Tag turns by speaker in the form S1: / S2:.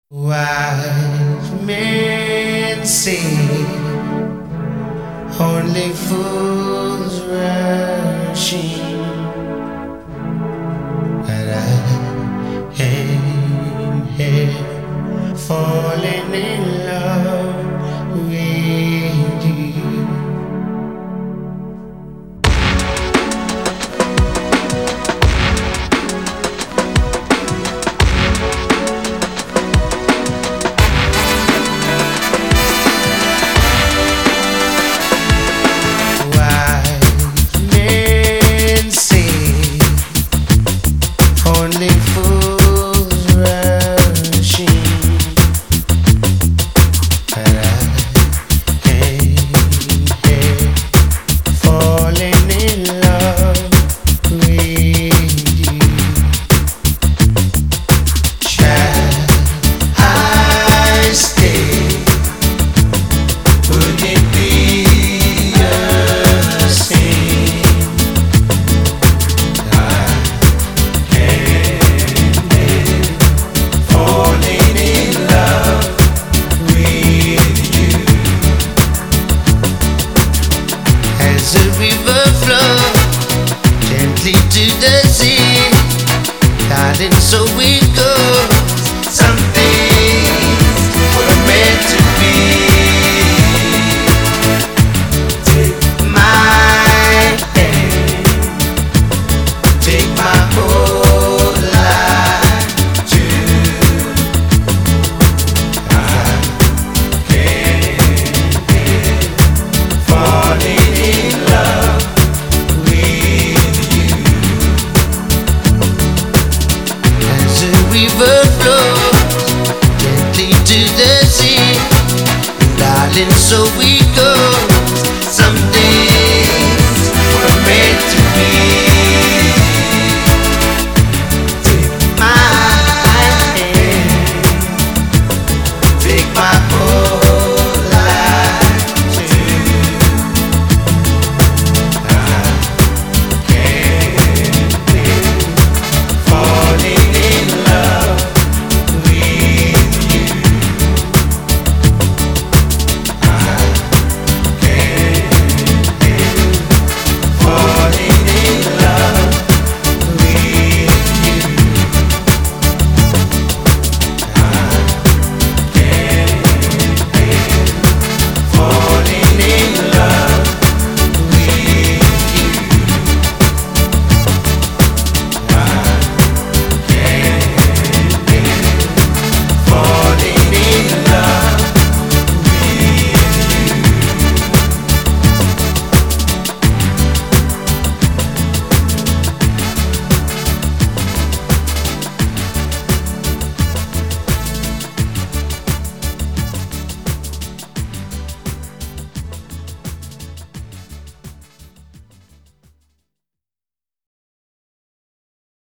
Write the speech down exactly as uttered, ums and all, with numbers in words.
S1: Wise men say only fools rush in, but I am here falling in love with you. Only fools rush in, but I am here falling in love with you. Shall I stay? Would it be a sin? As a river flows gently to the sea, darling, so it goes. Some things were meant to be. Take my hand, take my whole life too. I can't help falling in love with you. As a river flows gently to the sea, darling, so we